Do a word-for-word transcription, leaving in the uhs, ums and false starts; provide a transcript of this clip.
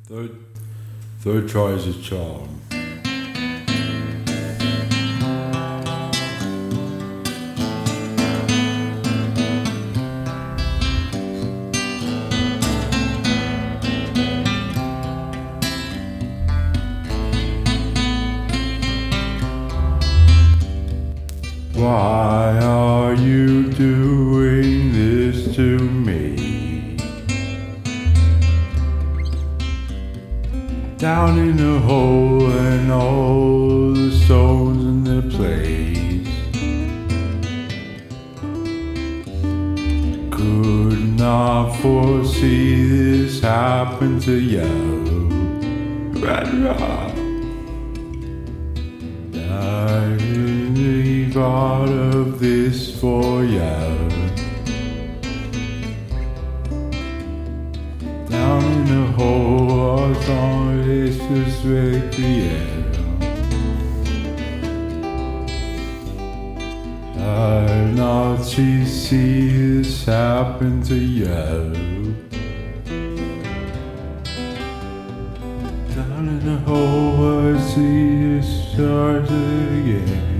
Third, third try is a charm. Why are you doing this to me? Down in the hole and all the stones in their place. Could not foresee this happen to you. Rah-rah. I really thought of this for you. Down in the hole, I thought it's just recreational. I not see see this happen to you. Down in the hole, I see it start again.